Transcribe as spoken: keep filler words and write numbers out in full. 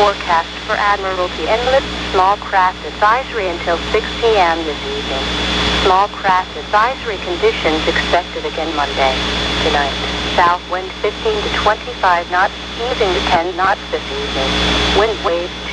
Forecast for Admiralty Inlet, small craft advisory until six p m this evening. Small craft advisory conditions expected again Monday. Tonight, south wind fifteen to twenty-five knots, easing to ten knots this evening. Wind waves